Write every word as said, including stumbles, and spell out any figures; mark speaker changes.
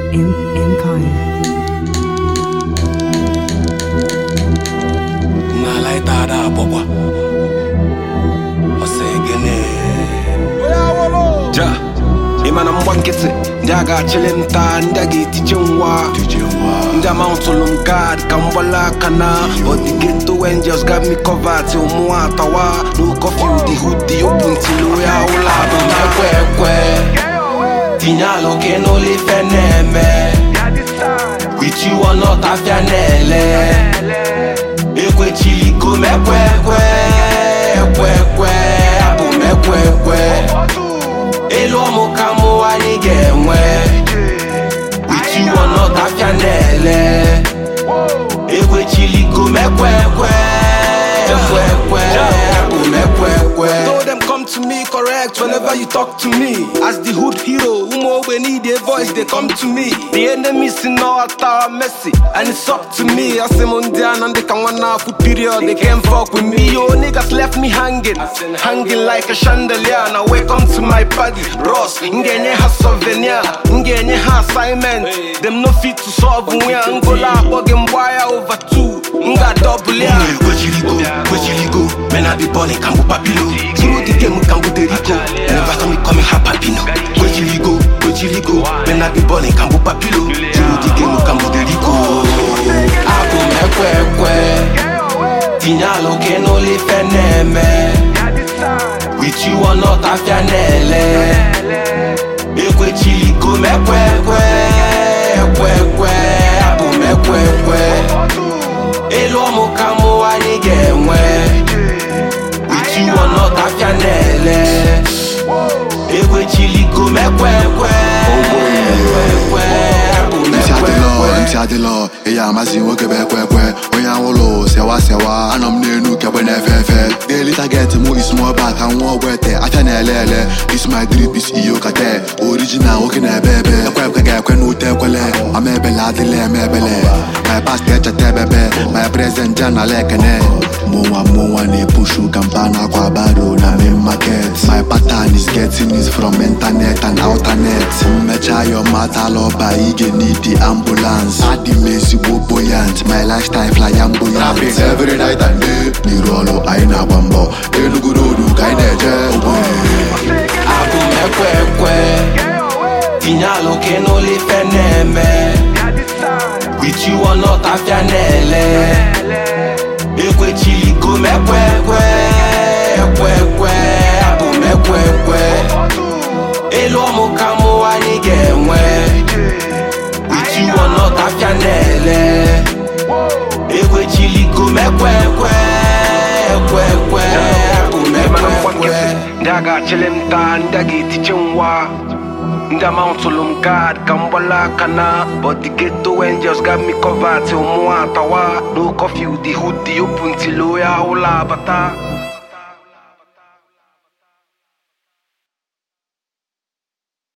Speaker 1: Empire.
Speaker 2: Nalai tada pokwa. Osegene. Ja. Imana mbwanketse. Ndaga chilenta ndagi tijengwa. Ndama untulum God kambola kana. But the ghetto angels got me covered till muatawa. No curfew the hoodie open till ya ula bama kwe kwe. Tinyalo ke no le feneme. With you or not afianele. Ekwe chili go me kwe kwe. Kwe kwe. Abu me kwe kwe. Elo mo kamo anige mwe. With you or not afianele. Ekwe chili go me kwe kwe. Kwe kwe. Abu me kwe kwe. Told them come to me correct whenever you talk to me. As the hood hero, umo we need a voice, they come to me. The enemies in all tower messy, and it's up to me. I say Mundian and they can one half period, they can't fuck with me. Yo niggas left me hanging, hanging like a chandelier. Now welcome to my party, Ross. Ngenye ha souvenir, ngenye ha assignment. Them no fit to solve we Angola, bugging wire over two. Nga double ya. Go chiligo, go chiligo. Men I be balling, kambu papilo. Through the game, kambu derico. Never saw me coming half papino. Go chiligo, go chiligo. Men I be balling, kambu papilo. Through the game, kambu derico. Abu me kwe kwe. Tinyalo ke no le feneme. With you or not afianele. Ekwe chiligo me kwe kwe. Kwe kwe. Abu me kwe kwe. Elo mo kamo anige mwe. With you or not afianele. Ekwe chili go me kwe kwe. Kwe kwe. Abu me kwe kwe.
Speaker 3: M C Adelo, eya mazi woke be kwe kwe. Oya wolo sewa sewa. Anom nenu kebe nefefe. Daily target mo is more back and one wete. Afianele. This my drip is iyo kate. Original woke na bebe. Kwe kwe kwe kwe no te kwele. Amebe ladile mebele. My past teacher tebebe. My present jana lekene. Mowa mowa ne pushu kampana kwa baro na me market. My pattern is getting is from internet and alternet. Mecha your matter loba ige need the ambulance. Adi mesi bo buoyant. My lifestyle flamboyant. Every night and day. Ni rolo aina bambo. Elugurudu kaineje.
Speaker 2: Abu me kwe kwe. Tinyalo ke no le feneme. With you or not afianele. Ekwe chili go me kwe kwe. Kwe kwe. Abu me kwe kwe. Elo mo kamo anige mwe. With you or not afianele. Ekwe chili go me kwe kwe. Kwe kwe. Abu me kwe kwe. Ndaga chilenta ndagi tijengwa. Ndama untulum God kambola kana. But the ghetto angels got me covered till muatawa. No curfew the hoodie open till ya ula bata.